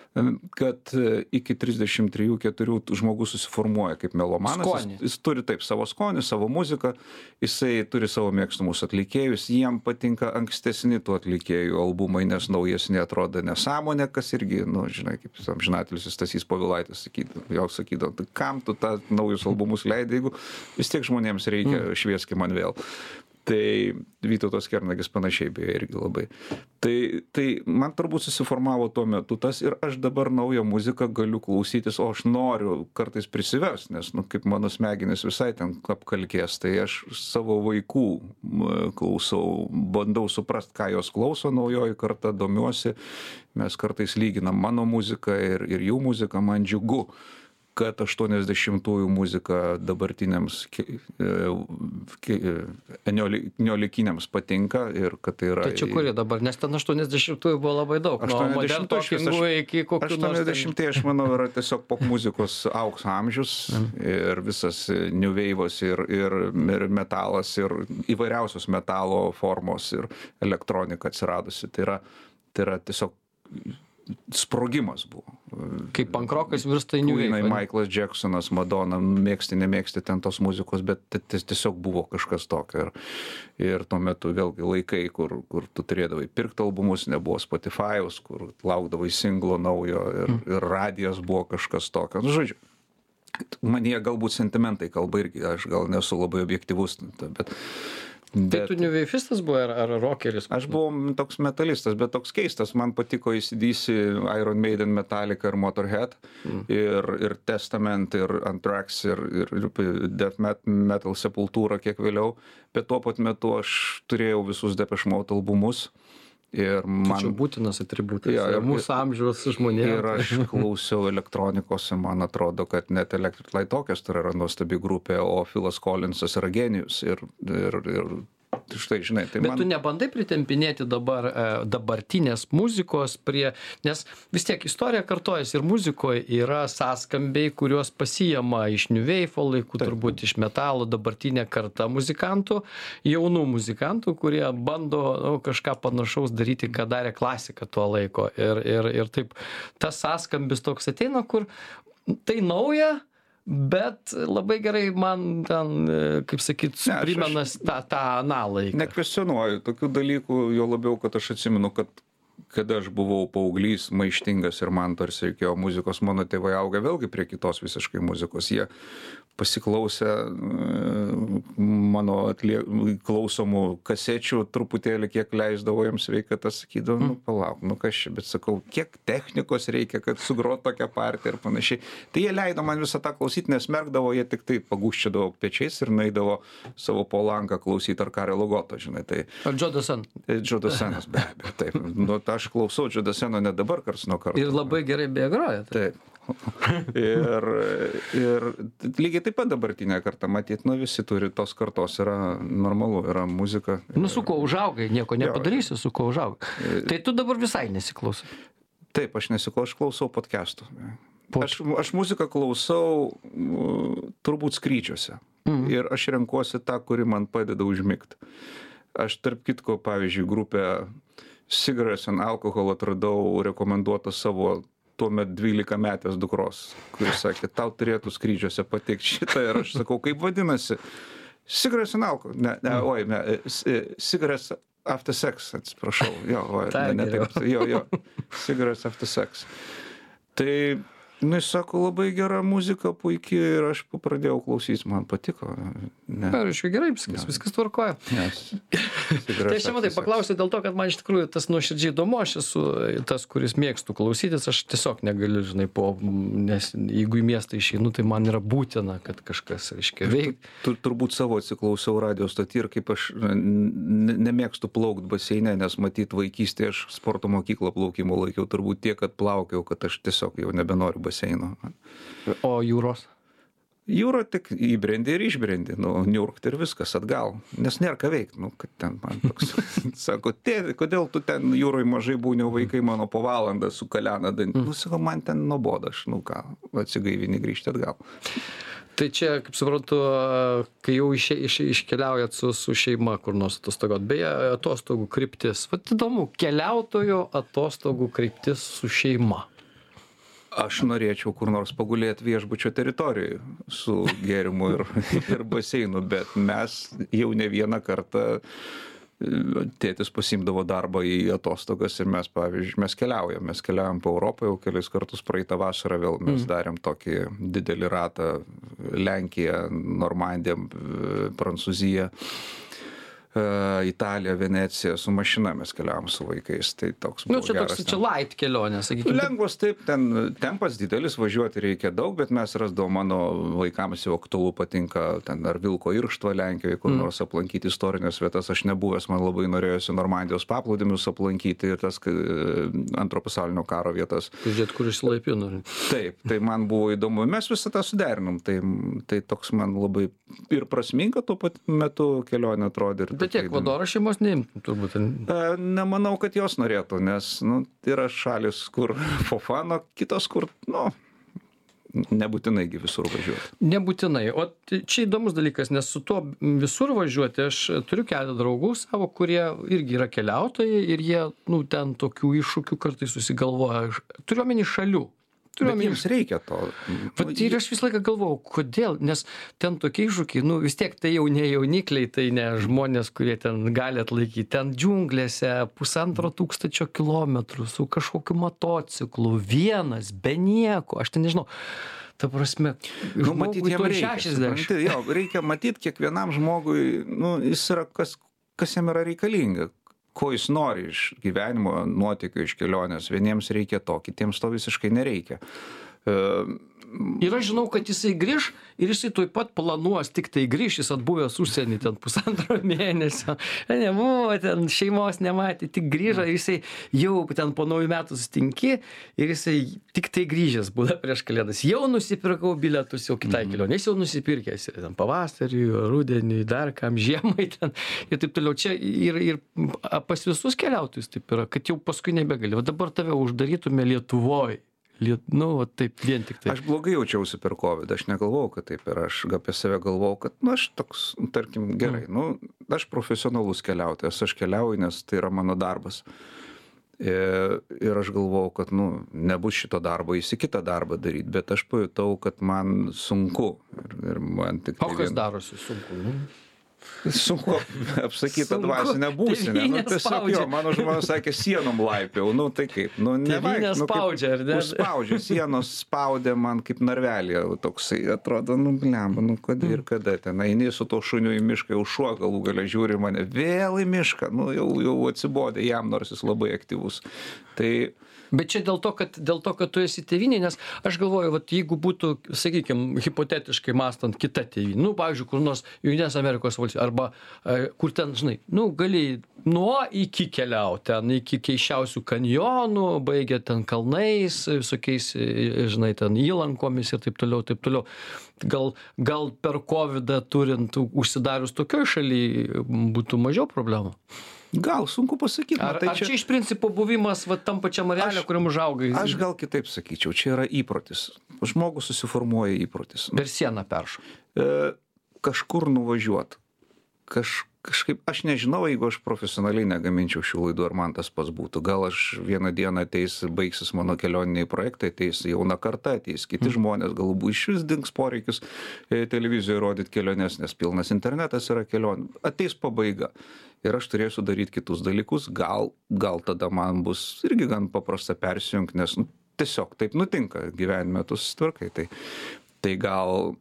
Speaker 2: kad iki trisdešimt trijų keturių žmogus susiformuoja kaip melomanas, jis, jis turi taip savo skonį, savo muziką, jisai turi savo mėgstamus atlikėjus, jiem patinka ankstesni tų atlikėjų albumai, nes naujesni atrodo nesąmonė, kas irgi, nu, žinai, kaip amžinatilis Stasys Povilaitis sakydavo, jau sakydavo, tai kam tu tą naujus albumus leidai, jeigu vis tiek žmonėms reikia, mm. švieski man vėl. Tai Vytautas Kernagis panašiai beje irgi labai. Tai, tai man turbūt susiformavo tuo metu tas ir aš dabar naują muziką galiu klausytis, o aš noriu kartais prisivers, nes, nu, kaip mano smegenis visai ten apkalkės, tai aš savo vaikų klausau, bandau suprast, ką jos klauso, naujoji karta, domiuosi, mes kartais lyginam mano muziką ir, ir jų muziką, man džiugu, kad aštuoniasdešimtųjų muzika dabartiniams neolikiniams patinka ir kad tai yra...
Speaker 1: Tai čia kuri dabar, nes ten aštuoniasdešimtųjų buvo labai daug.
Speaker 2: aštuoniasdešimtieji, aš manau, yra tiesiog popmuzikos aukso amžius ir visas new wave'as ir, ir, ir metalas ir įvairiausios metalo formos ir elektronika atsiradusi. Tai yra, tai yra tiesiog sprogimas buvo.
Speaker 1: Kaip pankrokas virsta į new wave.
Speaker 2: Michaelas Jacksonas, Madonna, mėgsti, nemėgsti ten tos muzikos, bet tiesiog buvo kažkas tokio. Ir, ir tuo metu vėlgi laikai, kur, kur tu turėdavai pirkti albumus, nebuvo Spotify'us, kur laukdavai singlo naujo ir, mm. ir radijas buvo kažkas tokio. Nu, žodžiu, man jie galbūt sentimentai kalba irgi, aš gal nesu labai objektyvus, bet...
Speaker 1: Bet... Tai tu new wave'istas buvai ar, ar rockeris?
Speaker 2: Aš buvau toks metalistas, bet toks keistas. Man patiko A C D C, Iron Maiden, Metallica ir Motorhead, mm. ir, ir Testament, ir Anthrax, ir, ir, ir Death Metal Sepultura kiek vėliau. Bet tuo pat metu aš turėjau visus Depeche Mode albumus. Ir man...
Speaker 1: Tai čia būtinas atributas. Ja, ir mūsų amžiaus žmonėms.
Speaker 2: Ir aš klausiau elektronikos, man atrodo, kad net Electric Light Orchestra yra nuostabi grupė, o Philas Collinsas yra genijus. Ir, ir, ir štai, žinai, tai
Speaker 1: Bet
Speaker 2: man...
Speaker 1: tu nebandai pritempinėti dabar dabartinės muzikos prie... Nes vis tiek istorija kartojasi ir muzikoje yra sąskambiai, kuriuos pasijama iš New Wave laikų, Taip. turbūt iš metalo dabartinė karta muzikantų, jaunų muzikantų, kurie bando nu, kažką panašaus daryti, ką darė klasika tuo laiko. Ir, ir, ir taip, tas sąskambis toks ateina, kur tai nauja, bet labai gerai man ten, kaip sakyt, primena tą, tą aną laiką.
Speaker 2: Nekvestionuoju tokių dalykų, jo labiau, kad aš atsimenu, kad kada aš buvau paauglys, maištingas ir man tarsi reikėjo muzikos, mano tėvai auga vėlgi prie kitos visiškai muzikos. Jie pasiklausę mano atlie... klausomų kasečių truputėlį, kiek leisdavo jiems sveikata, sakydavo, nu palauk, nu kas čia, bet sakau, kiek technikos reikia, kad sugrot tokią partiją ir panašiai. Tai jie leido man visą tą klausyti, nesmerkdavo, jie tik tai pagūščiadavo pečiais ir naidavo savo polanką klausyti ar Karelo Goto, žinai. Tai...
Speaker 1: Ar Joe Dassin?
Speaker 2: Joe Dassinas, be abejo, taip. Nu, aš klausau Joe Dassino ne dabar, karts nuo karto.
Speaker 1: Ir labai gerai beje groja.
Speaker 2: Taip. ir, ir lygiai taip pat dabartinė karta, matyt, nu visi turi tos kartos, yra normalu, yra muzika.
Speaker 1: Nu, su kuo užaugai, nieko nepadarysi, su kuo užaugai. Tai tu dabar visai nesiklausai.
Speaker 2: Taip, aš nesiklausau, aš klausau podcastų. Aš, aš muziką klausau turbūt skrydžiuose. Mm. Ir aš renkuosi tą, kuri man padeda užmigti. Aš tarp kitko, pavyzdžiui, grupę Cigarettes and Alcohol atradau rekomenduotą savo tuomet dvylikametės dukros, kuris sakė, tau turėtų skrydžiuose patikti šitą ir aš sakau, kaip vadinasi? Cigarettes and Alcohol. Ne, ne, oi, ne, Cigarettes after sex, atsiprašau. Jo, oi, ne, ne taip, jo, jo. Cigarettes after sex. Tai, nu, jis sako, labai gera muzika, puikiai ir aš pradėjau klausytis, man patiko. Ne.
Speaker 1: Na, reiškia, gerai, viskas, viskas tvarkoja.
Speaker 2: Yes.
Speaker 1: Tai aš čia matai, paklausiu dėl to, kad man iš tikrųjų tas nuoširdžiai įdomu, aš esu tas, kuris mėgstu klausytis, aš tiesiog negaliu, žinai, po, nes jeigu į miestą išeinu, tai man yra būtina, kad kažkas, reiškia, veikti.
Speaker 2: Tur, turbūt savo atsiklausiau radio stotį ir kaip aš ne, nemėgstu plaukti baseine, nes matyt vaikystėje aš sporto mokyklą plaukimo laikiau turbūt tiek, kad plaukiau, kad aš tiesiog jau nebenoriu baseino.
Speaker 1: O jūros?
Speaker 2: Jūra tik įbrendi ir išbrendi, nu, niurkt ir viskas atgal, nes nėra ką veikti, nu, kad ten man toks, sako, tėvi, kodėl tu ten jūroje mažai būni, vaikai mano po valandą su kalena, mm. nu, sako, man ten nuoboda, aš, nu, ką, atsigaivini grįžti atgal.
Speaker 1: Tai čia, kaip suprantu, kai jau iš, iš, iškeliaujat su, su šeima kur nors atostogot, beje, atostogų kryptis, vat įdomu, keliautojo atostogų kryptis su šeima.
Speaker 2: Aš norėčiau kur nors pagulėti viešbučio teritorijoje su gėrimu ir, ir baseinu, bet mes jau ne vieną kartą tėtis pasimdavo darbą į atostogas ir mes, pavyzdžiui, mes keliaujam, mes keliaujam po Europą jau kelis kartus praeitą vasarą, vėl mes darėm tokį didelį ratą Lenkiją, Normandiją, Prancūziją. Italija, Venecija, su mašina mes keliavom su vaikais, tai toks buvo
Speaker 1: nu, čia
Speaker 2: geras.
Speaker 1: Toks, čia light kelionė, sakykime.
Speaker 2: Lengvas taip, ten tempas didelis, važiuoti reikia daug, bet mes rasdavom, mano vaikams jau aktualu patinka ten ar Vilko Irštva Lenkijoje, kur nors aplankyti istorinės vietas, aš nebuvęs, man labai norėjosi Normandijos paplūdimius aplankyti ir tas antro pasaulinio karo vietas.
Speaker 1: Žiūrėt, kur išsilaipino.
Speaker 2: Taip, tai man buvo įdomu, mes visą tą suderinom, tai, tai toks man labai ir prasminga tuo pat metu kelionė atrodė.
Speaker 1: Bet tiek Ekvadoro šeimos neimtum, turbūt.
Speaker 2: Nemanau, kad jos norėtų, nes, nu, yra šalis, kur fofano, kitos, kur, nu, nebūtinai visur važiuoti.
Speaker 1: Nebūtinai. O čia įdomus dalykas, nes su tuo visur važiuoti, aš turiu keletą draugų savo, kurie irgi yra keliautojai ir jie, nu, ten tokių iššūkių kartais susigalvoja. Turiu omeny šalių.
Speaker 2: Bet jiems reikia to.
Speaker 1: Vat ir aš visą laiką galvojau, kodėl, nes ten tokie iššūkiai, nu vis tiek tai jau ne jaunikliai, tai ne žmonės, kurie ten gali atlaikyti, ten džiunglėse pusantro tūkstančio kilometrų su kažkokiu motociklu, vienas, be nieko, aš ten nežinau. Ta prasme,
Speaker 2: nu, matyt, jam reikia,
Speaker 1: šešiasdešimt.
Speaker 2: Jo, reikia matyti kiekvienam žmogui, nu, jis yra kas, kas jam yra reikalinga. Ko jis nori iš gyvenimo, nuotykio, iš kelionės. Vieniems reikia to, kitiems to visiškai nereikia.
Speaker 1: Ir aš žinau, kad jisai grįž ir jisai tuoj pat planuos, tik tai grįž, jis atbuvęs užsienį ten pusantro mėnesio. Nebuvo, ten šeimos nematė, tik grįžo ir jisai jau ten po naujų metų sustinki ir jisai tik tai grįžęs būna prieš kalėdas. Jau nusipirkau bilietus jau kitai kelionei, jis jau nusipirkęs ten pavasariui, rudeniui, dar kam, žiemai ten ir taip toliau. Čia ir, ir pas visus keliautojus taip yra, kad jau paskui nebegali. O dabar tave uždarytume Lietuvoje. Liet, nu, va, taip, vien tik tai.
Speaker 2: Aš blogai jaučiausi per COVID, aš negalvojau, kad taip yra, aš apie save galvojau, kad, nu, aš toks, tarkim, gerai, mm. nu, aš profesionalus keliautojas, aš keliauju, nes tai yra mano darbas. Ir, ir aš galvojau, kad, nu, nebus šito darbo, įsi kitą darbą daryti, bet aš pajutau, kad man sunku. Ir, ir man tik
Speaker 1: o kas vien... darosi sunku? Nu?
Speaker 2: Sunku apsakyti tą
Speaker 1: Sunku.
Speaker 2: dvasinę būsinę. Nu,
Speaker 1: Tėvynė
Speaker 2: tiesiog
Speaker 1: spaudžia.
Speaker 2: jo, mano žmona sakė, sienom laipiau. Nu, tai kaip? Nu, nevaik,
Speaker 1: Tėvynė
Speaker 2: nu, kaip-
Speaker 1: spaudžia, ar ne?
Speaker 2: Užspaudžia, sienos spaudė man kaip narvelė. Toksai atrodo, nu, blemba, nu, kada ir kada ten. Eini su to šuniu į mišką, jau šuo galų galia žiūri į mane. Vėl į mišką. Nu, jau, jau atsibodė jam, nors jis labai aktyvus. Tai
Speaker 1: Bet čia dėl to, kad, dėl to, kad tu esi tėvynė, nes aš galvoju, vat, jeigu būtų, sakykime, hipotetiškai mąstant kita tėvynė, nu, pavyzdžiui, kur nors Jungtinės Amerikos valstybės, arba e, kur ten, žinai, nu, gali nuo iki keliauti, ten iki keiščiausių kanjonų, baigia ten kalnais, visokiais, e, žinai, ten įlankomis ir taip toliau, taip toliau. Gal, gal per kovidą turint užsidarius tokioj šaly būtų mažiau problemų?
Speaker 2: gal sunku pasakyti.
Speaker 1: Ar,
Speaker 2: tai
Speaker 1: ar čia iš principo buvimas va, tam pačiam areale,
Speaker 2: Aš-
Speaker 1: kuriam užaugai,
Speaker 2: Aš gal kitaip sakyčiau, čia yra įprotis. Žmogus susiformuoja įprotis.
Speaker 1: per sieną peršo?
Speaker 2: E, kažkur nuvažiuot. Kaž, kažkaip, aš nežinau, jeigu aš profesionaliai negaminčiau šių laidų, ar man tas pats būtų. Gal aš vieną dieną ateis, baigsis mano kelioniniai projektai, ateis jauna karta, ateis kiti žmonės, galbūt iš vis dings poreikis e, televizijoje rodyti keliones, nes pilnas internetas yra kelionė. Ateis pabaiga. Ir aš turėsiu daryti kitus dalykus, gal, gal tada man bus irgi gan paprasta persijungti, nes nu, tiesiog taip nutinka gyvenime, tu susitvarkai. Tai, tai gal,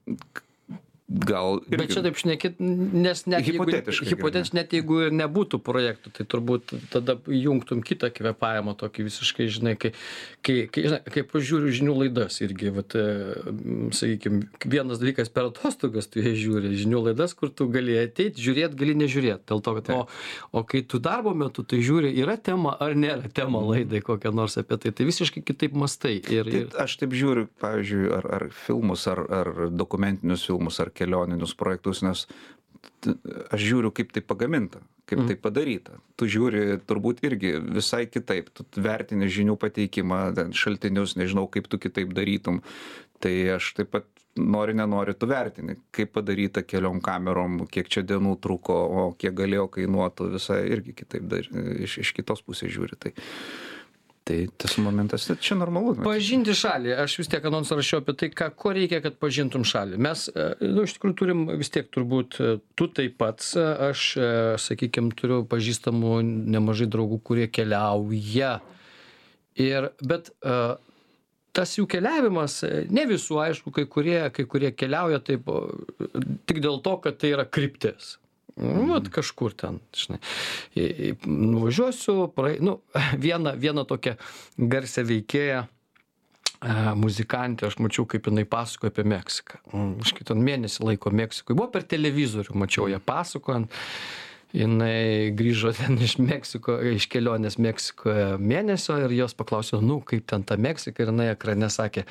Speaker 2: gal irgi...
Speaker 1: Bet čia taip šnekėt, nes net jeigu,
Speaker 2: Hipotetiškai
Speaker 1: hipotetiškai, net jeigu ir nebūtų projektų, tai turbūt tada jungtum kitą kvėpavimą tokį visiškai, žinai, kai, kai, kai, žinai, kai pažiūriu žinių laidas irgi, vat, sakykime, vienas dalykas per atostogas tu jas žiūri, žinių laidas, kur tu gali ateiti, žiūrėti, gali nežiūrėti. Dėl to, kad, o, o kai tu darbo metu tai žiūri, yra tema ar nėra tema laidai kokia nors apie tai, tai visiškai kitaip mastai. Ir, ir...
Speaker 2: Tai aš taip žiūriu, pavyzdžiui, ar, ar filmus, ar, ar dokumentinius filmus, ar kelioninius projektus, nes t- aš žiūriu, kaip tai pagaminta, kaip tai padaryta. Tu žiūri turbūt irgi visai kitaip, tu vertini žinių pateikimą, ten šaltinius, nežinau, kaip tu kitaip darytum. Tai aš taip pat nori, nenori, tu vertini, kaip padaryta keliom kamerom, kiek čia dienų truko, o kiek galėjo kainuotų, visai irgi kitaip dar, iš, iš kitos pusės žiūri. Tai, tai tas momentas, tai čia normalu.
Speaker 1: Pažinti šalį. Aš vis tiek anonsą rašiau apie tai, ką, ko reikia, kad pažintum šalį. Mes, e, nu, iš tikrųjų turim vis tiek turbūt, e, tu taip pats, e, aš, sakykime, turiu pažįstamų nemažai draugų, kurie keliauja. Ir, bet e, tas jų keliavimas, e, ne visų, aišku, kai kurie, kai kurie keliauja taip, o, tik dėl to, kad tai yra kryptis. Nu, vat kažkur ten, žinai, į- į- nuvažiuosiu, praei, nu, vieną, vieną tokią garsią veikėją, e, muzikantę, aš mačiau, kaip jinai pasakoja apie Meksiką. Mm, Aš kiton mėnesį laiko Meksikoje. Buvo per televizorių, mačiau ją pasakojant. Jinai grįžo ten iš Meksiko, iš kelionės Meksikoje mėnesio ir jos paklausė, nu, kaip ten ta Meksika, ir jinai ekrane sakė,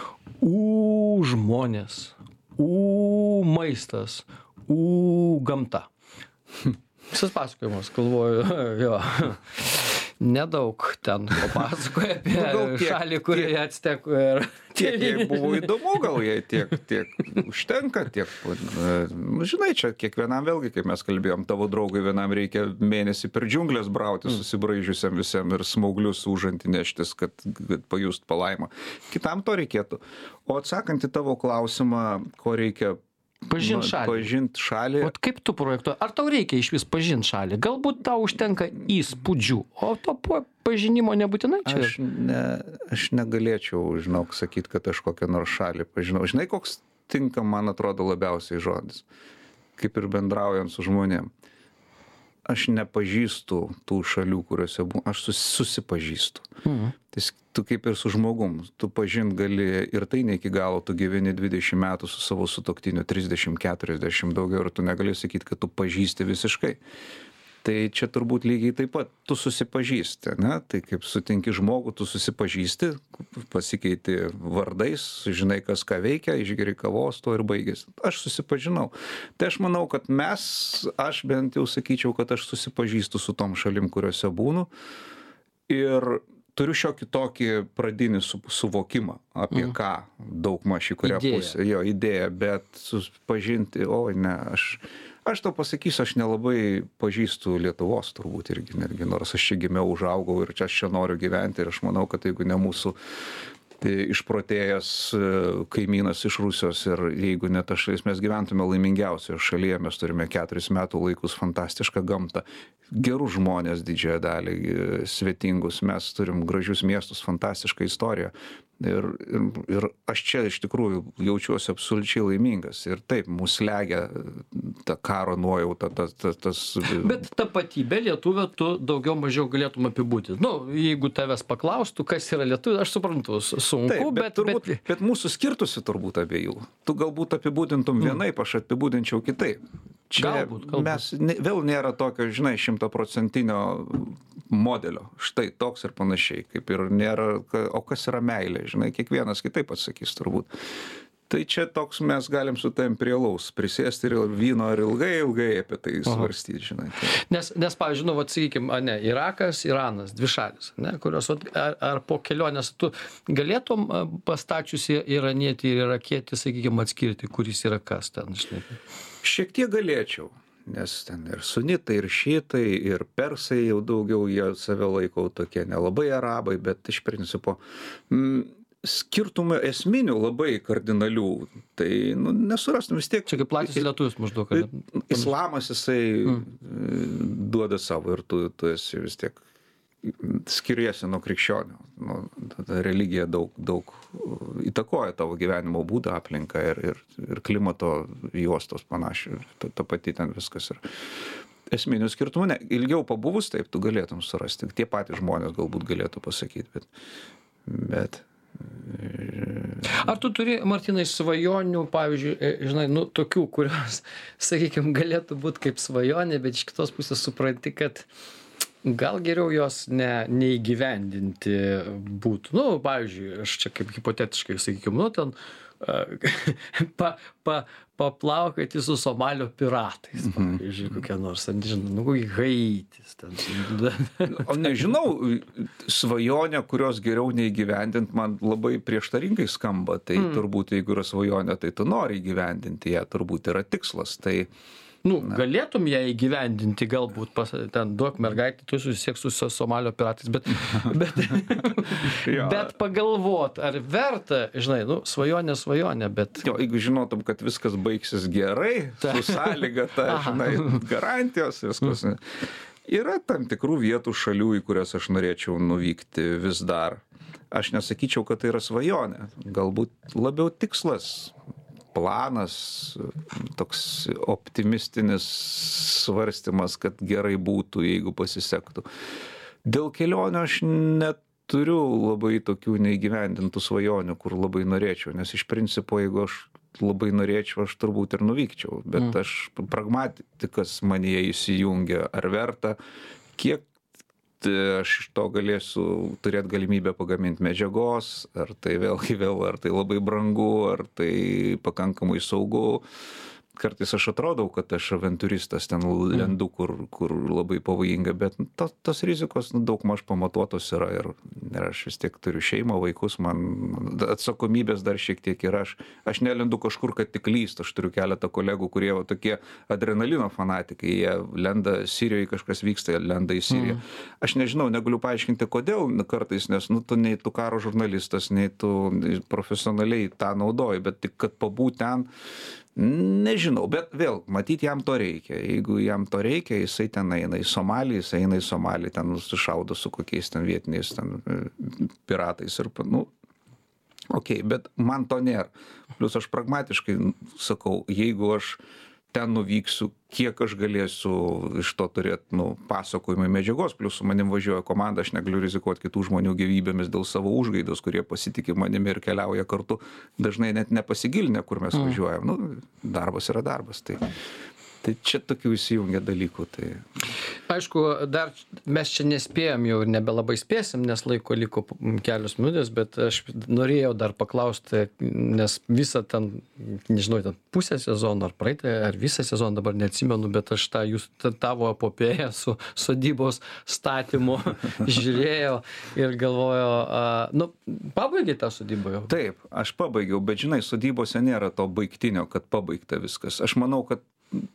Speaker 1: u žmonės, u maistas, u gamta. Visas pasakojimas, galvoju, jo, nedaug ten papasakoja apie
Speaker 2: Nu, gal tiek-
Speaker 1: šalį, kurioje actekų ir...
Speaker 2: Tiek jai buvo įdomu, gal jai tiek, tiek užtenka, tiek, nu, žinai, čia kiekvienam vėlgi, kaip mes kalbėjom, tavo draugai vienam reikia mėnesį per džiunglės brauti susibraižiusiam visiem ir smauglius užantį neštis, kad, kad pajust palaimą. Kitam to reikėtų. O atsakant į tavo klausimą, ko reikia
Speaker 1: Pažint
Speaker 2: nu,
Speaker 1: šalį.
Speaker 2: pažint šalį.
Speaker 1: Ot kaip tu projektuoji? Ar tau reikia iš vis pažinti šalį? Galbūt tau užtenka įspūdžių, o to pa- pažinimo nebūtinai čia.
Speaker 2: Aš, ne, aš negalėčiau, žinau, sakyti, kad aš kokią nors šalį pažinau. Žinai, koks tinka, man atrodo, labiausiai žodis. Kaip ir bendraujant su žmonėm. Aš nepažįstu tų šalių, kuriuose būnu, aš sus, susipažįstu. Mhm. Tai tu kaip ir su žmogum, tu pažint gali ir tai ne iki galo, tu gyveni dvidešimt metų su savo sutuoktiniu, trisdešimt keturiasdešimt daugiau ir tu negali sakyti, kad tu pažįsti visiškai. Tai čia turbūt lygiai taip pat, tu susipažįsti, ne? Tai kaip sutinki žmogų, tu susipažįsti, pasikeiti vardais, žinai, kas ką veikia, išgeri kavos, to ir baigėsi. Aš susipažinau. Tai aš manau, kad mes, aš bent jau sakyčiau, kad aš susipažįstu su tom šalim, kuriuose būnu ir turiu šiokį tokį pradinį su, suvokimą, apie mm. ką daug maž į kurią
Speaker 1: Idėja.
Speaker 2: pusę, jo idėja, bet susipažinti, oi ne, aš... Aš tau pasakysiu, aš nelabai pažįstu Lietuvos turbūt irgi, netgi nors aš čia gimiau, užaugau ir čia aš čia noriu gyventi ir aš manau, kad jeigu ne mūsų išprotėjęs kaimynas iš Rusijos ir jeigu ne ta šalis, mes gyventume laimingiausioje šalyje, mes turime keturis metų laikus, fantastišką gamtą, gerus žmonės didžiąją dalį, svetingus, mes turim gražius miestus, fantastišką istoriją. Ir, ir, ir aš čia iš tikrųjų jaučiuosi absoliučiai laimingas. Ir taip, mus slegia ta karo nuojauta, tas... tas, tas...
Speaker 1: Bet tapatybė lietuvio tu daugiau mažiau galėtum apibūdinti. Nu, jeigu tavęs paklaustų, kas yra lietuvė, aš suprantu, sunku,
Speaker 2: taip, bet...
Speaker 1: bet,
Speaker 2: turbūt,
Speaker 1: bet...
Speaker 2: bet mūsų skirtusi turbūt abiejų. Tu galbūt apibūdintum vienaip, aš apibūdinčiau kitaip. Čia
Speaker 1: galbūt, galbūt.
Speaker 2: Mes ne, vėl nėra tokio, žinai, šimtaprocentinio modelio. Štai toks ir panašiai, kaip ir nėra, o kas yra meilė, žinai, kiekvienas kitaip atsakys turbūt. Tai čia toks mes galim su tavim prie alaus prisėsti ir vyno ir ilgai, ilgai apie tai svarstyti, žinai. Tai.
Speaker 1: Nes, nes pavyzdžiui, nu, vat, sakykim, ne, Irakas, Iranas, dvi šalis, ne, kurios, ar, ar po kelionės tu galėtum pastačiusi iranietį ir irakietį, sakykim, atskirti, kuris yra kas ten, žinai.
Speaker 2: Šiek tiek galėčiau, nes ten ir sunitai, ir šitai, ir persai jau daugiau, jie save laiko tokie nelabai arabai, bet iš principo m, skirtumų esminių labai kardinalių, tai nu, nesurastum vis tiek.
Speaker 1: Čia kaip platys lietuvis maždaug. Kad...
Speaker 2: Islamas jisai mm. duoda savo ir tu, tu esi vis tiek skiriesi nuo krikščionių. Nu, religija daug, daug įtakoja tavo gyvenimo būdą, aplinką ir, ir, ir klimato juostos panašiai. Ta, ta pati ten viskas yra. Esminių skirtumų, ne. Ilgiau pabuvus, taip, tu galėtum surasti. Tie patys žmonės galbūt galėtų pasakyti, bet... bet
Speaker 1: Ar tu turi, Martynai, svajonių, pavyzdžiui, žinai, nu, tokių, kurios, sakykime, galėtų būti kaip svajonė, bet iš kitos pusės supranti, kad gal geriau jos ne, neįgyvendinti būtų. Nu, pavyzdžiui, aš čia kaip hipotetiškai, sakykime, nu, ten pa, pa, paplaukoti su Somalio piratais, pavyzdžiui, kokia nors, nežinau, nu, kokį Haitis. Ten.
Speaker 2: O nežinau, svajonė, kurios geriau neįgyvendint, man labai prieštaringai skamba. Tai mm. turbūt, jeigu yra svajonė, tai tu nori įgyvendinti ją, turbūt yra tikslas. Tai
Speaker 1: Nu, galėtum ją įgyvendinti, galbūt pas, ten duok mergaitį, tu susisiek su Somalio piratais, bet, bet, bet pagalvot, ar verta, žinai, nu, svajonė, svajonė, bet...
Speaker 2: Jo, jeigu žinotum, kad viskas baigsis gerai, ta. Su sąlyga, ta, žinai, garantijos, viskas. Yra tam tikrų vietų šalių, į kurias aš norėčiau nuvykti vis dar. Aš nesakyčiau, kad tai yra svajonė, galbūt labiau tikslas. Planas, toks optimistinis svarstymas, kad gerai būtų, jeigu pasisektų. Dėl kelionių aš neturiu labai tokių neįgyvendintų svajonių, kur labai norėčiau, nes iš principo, jeigu aš labai norėčiau, aš turbūt ir nuvykčiau, bet mm. aš pragmatikas manyje įsijungia, ar verta, kiek aš iš to galėsiu turėti galimybę pagaminti medžiagos, ar tai vėlgi vėl, ar tai labai brangu, ar tai pakankamai saugu. Kartais aš atrodau, kad aš avanturistas ten lendu, kur, kur labai pavojinga, bet to, tos rizikos nu, daug maž pamatuotos yra ir, ir aš vis tiek turiu šeimą, vaikus, man atsakomybės dar šiek tiek yra. Aš, aš nelendu kažkur, kad tik lyst, aš turiu keletą kolegų, kurie va, tokie adrenalino fanatikai, jie lenda Sirijoje, kažkas vyksta, jie lenda į Siriją. Mm. Aš nežinau, negaliu paaiškinti, kodėl kartais, nes nu, tu nei tu karo žurnalistas, nei tu profesionaliai tą naudoji, bet tik kad pabūt ten, nežinau, bet vėl, matyt, jam to reikia. Jeigu jam to reikia, jisai ten eina į Somalį, jisai eina į Somalį, ten sušaudo su kokiais ten vietiniais ten piratais ir, nu, okei, okay, bet man to nėra. Plius aš pragmatiškai sakau, jeigu aš ten nuvyksiu, kiek aš galėsiu iš to turėti, nu, pasakojimai medžiagos, plius su manim važiuoja komanda, aš negaliu rizikuoti kitų žmonių gyvybėmis dėl savo užgaidos, kurie pasitikė manimi ir keliauja kartu, dažnai net nepasigilinę, kur mes mm. važiuojam. Nu, darbas yra darbas, tai, tai čia tokių įsijungia dalykų. Tai...
Speaker 1: Aišku, dar mes čia nespėjom, jau nebelabai spėsim, nes laiko liko kelios minutės, bet aš norėjau dar paklausti, nes visą ten, nežinau, ten pusę sezono ar praeitą, ar visą sezoną dabar neatsimenu, bet aš tą jūs, tavo epopėją su sodybos statymu žiūrėjau ir galvojau, a, nu, pabaigai tą sodybą jau?
Speaker 2: Taip, aš pabaigiau, bet žinai, sodybose nėra to baigtinio, kad pabaigta viskas. Aš manau, kad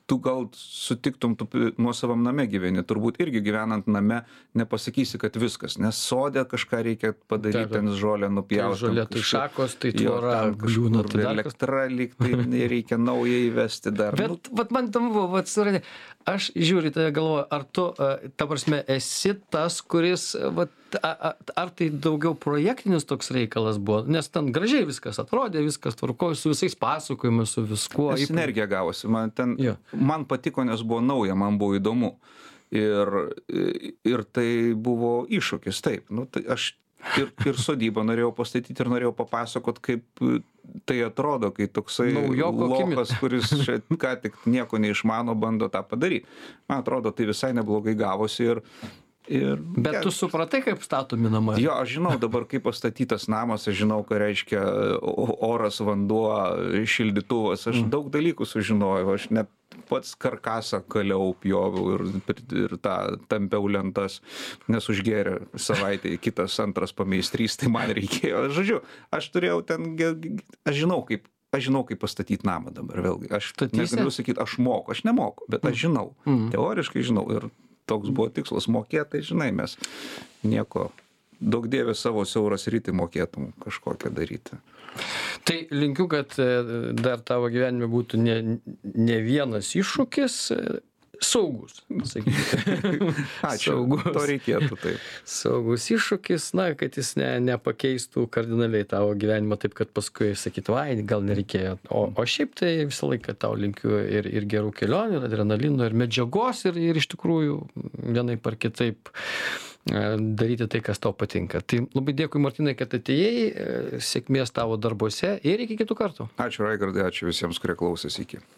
Speaker 2: tu gal sutiktum, tu nuosavam name gyveni, turbūt irgi gyvenant name nepasakysi, kad viskas, nes sode kažką reikia padaryti, ten žolę nupjauti.
Speaker 1: Žolė, tai šakos, tai tvora, griūna, tai
Speaker 2: elektra lyg, tai reikia naują įvesti dar.
Speaker 1: Bet, nu, vat man tam buvo, vat, suradė, aš žiūriu, tai galvoju, ar tu, ta prasme, esi tas, kuris, vat, ar tai daugiau projektinis toks reikalas buvo, nes ten gražiai viskas atrodė, viskas tvarkojo, su visais pasakojimus, su viskuo.
Speaker 2: Sinergija gavosi, man ten,
Speaker 1: jo.
Speaker 2: Man patiko, nes buvo nauja, man buvo įdomu. Ir, ir tai buvo iššūkis, taip. Nu, tai aš ir, ir sodybą norėjau pastatyti ir norėjau papasakot, kaip tai atrodo, kai toksai
Speaker 1: Naujoko
Speaker 2: lokas, kuris čia ką tik nieko neišmano, bando tą padaryti. Man atrodo, tai visai neblogai gavosi ir Ir,
Speaker 1: Bet tu supratai, kaip statomi namai?
Speaker 2: Jo, aš žinau dabar, kaip pastatytas namas, aš žinau, ką reiškia oras, vanduo, šildytuvas, aš mm. daug dalykų sužinojau, aš net pats karkasą kaliau, pjoviau ir, ir tą tampiau lentas, nes užgėrė savaitę kitas antras pameistrys, tai man reikėjo. Žodžiu, aš turėjau ten, aš žinau, kaip Aš žinau, kaip pastatyti namą dabar, vėlgi. Aš negaliu sakyti, aš moku, aš nemoku, bet aš žinau. Mm. Teoriškai žinau. Ir toks buvo tikslas mokėti, tai žinai, mes nieko, daug dievė savo siaurą sritį mokėtum kažkokią daryti.
Speaker 1: Tai linkiu, kad dar tavo gyvenime būtų ne, ne vienas iššūkis, saugus, sakykime.
Speaker 2: Ačiū, saugus. To reikėtų, taip.
Speaker 1: Saugus iššūkis, na, kad jis ne, nepakeistų kardinaliai tavo gyvenimą taip, kad paskui sakytų, ai, gal nereikėjo. O, o šiaip tai visą laiką tau linkiu ir, ir gerų kelionių, ir adrenalino, ir medžiagos, ir, ir iš tikrųjų vienaip ar kitaip daryti tai, kas tau patinka. Tai labai dėkui, Martynai, kad atėjai, sėkmės tavo darbuose ir iki kitų kartų.
Speaker 2: Ačiū, Raigardai, ačiū visiems, kurie klausėsi, iki.